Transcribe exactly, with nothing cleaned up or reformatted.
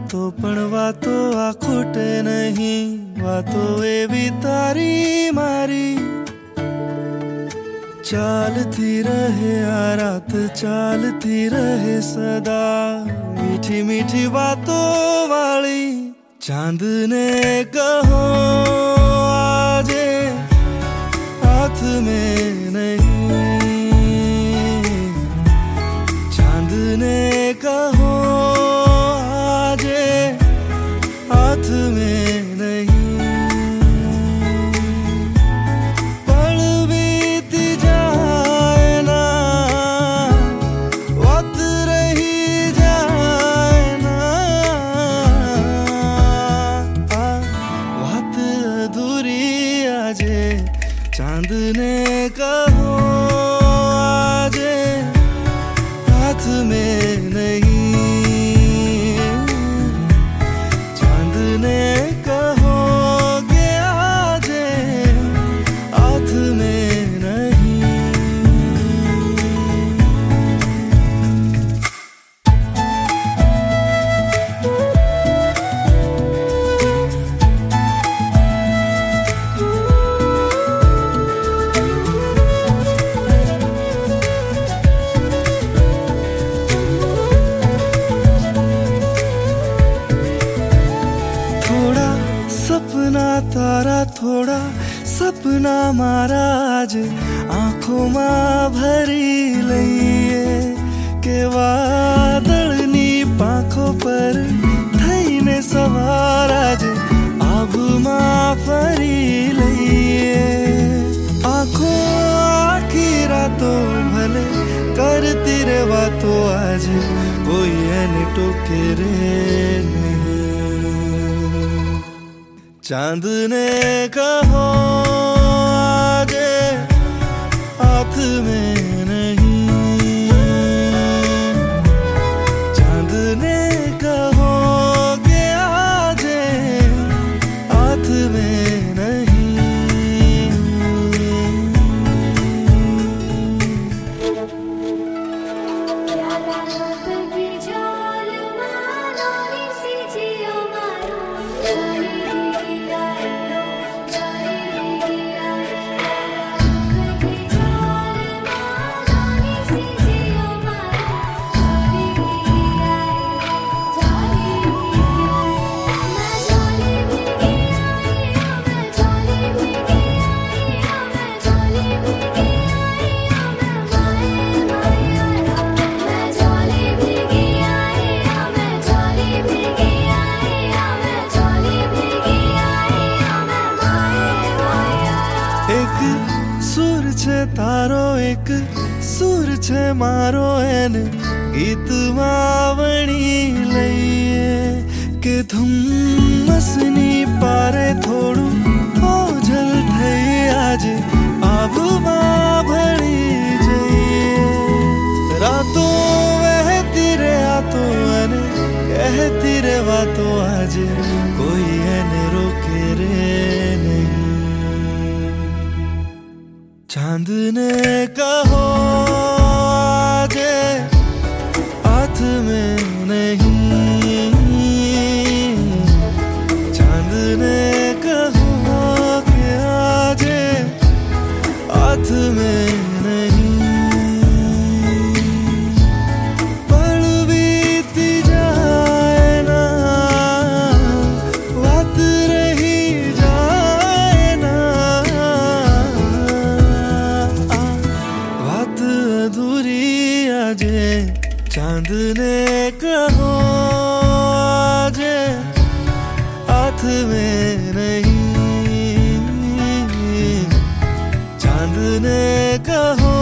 વાતો પણ વાતો આ ખોટે નહીં, વાતો એવી તારી મારી ચાલતી રહે આ રાત, ચાલતી રહે સદા. મીઠી મીઠી વાતો વાળી ચાંદને કહો આજે હાથ में नहीं, चांदने કહો આજે हाथ में नहीं. पल बीती जाए ना, वक्त रही जाए ना, बात अधूरी આજે चांदने કહો આજે हाथ में नहीं, चांदने कहोगे આજે हाथ में नहीं. थोड़ा सपना तारा, थोड़ा सपना मारा आज આંખોમાં ભરી લઈએ કે વાદળની પાંખો પર થઈને સવાર આજે આભમાં ફરી લઈએ. આંખો આખી રાતો ભલે કરતી રે વાતો આજે કોઈ એને ટોકે રે નહીં. चांदने કહો આજે हाथ में नहीं, चांदने कहोगे આજે हाथ में नहीं. એક સુર છે તારો, એક સુર છે મારો, એને ગીતમાં વણી લઈએ કે ધુમ્મસની પારે થોડું ઓઝલ થઈ આજે આભમાં ભળી જઈએ. રાતો વહેતી રે આતો અને કહેતી રે વાતો આજે કોઈ એને રોકે રે નહીં. चांदने कहो આજે हाथ में नहीं, चांदने कहो कि આજે हाथ में नहीं. पल बीती जाए ना, बात रही जाए ना, बात अधूरी આજે चांदने कहो આજે हाथ में नहीं, चांदने कहो